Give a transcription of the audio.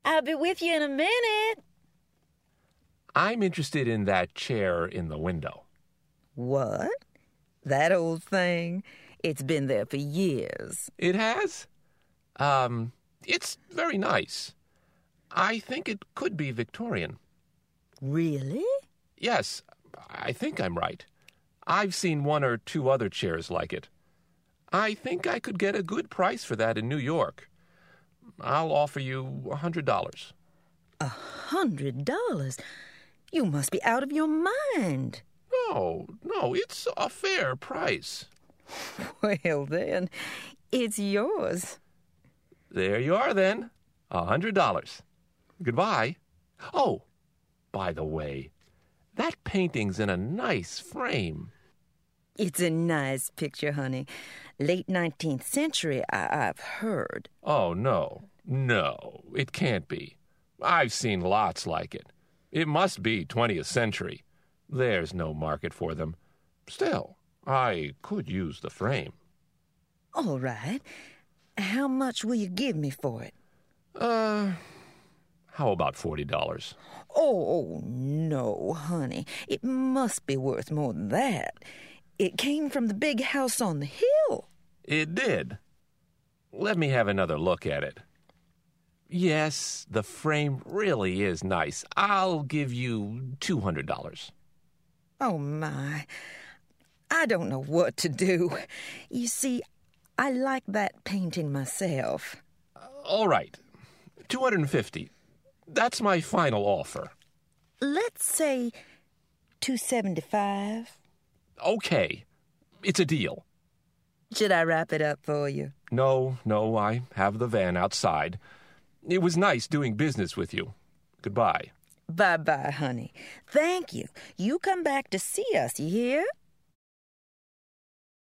I'll be with you in a minute. I'm interested in that chair in the window. What? That old thing? It's been there for years. It has? It's very nice. I think it could be Victorian. Really? Yes, I think I'm right. I've seen one or two other chairs like it. I think I could get a good price for that in New York. I'll offer you $100. $100? You must be out of your mind. No, it's a fair price. Well, then, it's yours. There you are, then. $100. Goodbye. Oh, by the way, that painting's in a nice frame. It's a nice picture, honey. Late 19th century, I've heard. Oh, no, it can't be. I've seen lots like it. It must be 20th century. There's no market for them. Still, I could use the frame. All right. How much will you give me for it? How about $40? Oh, no, honey. It must be worth more than that. It came from the big house on the hill. It did. Let me have another look at it. Yes, the frame really is nice. I'll give you $200. Oh, my. I don't know what to do. You see, I like that painting myself. All right. $250. That's my final offer. Let's say $275. Okay. It's a deal. Should I wrap it up for you? No, I have the van outside. It was nice doing business with you. Goodbye. Bye-bye, honey. Thank you. You come back to see us, you hear?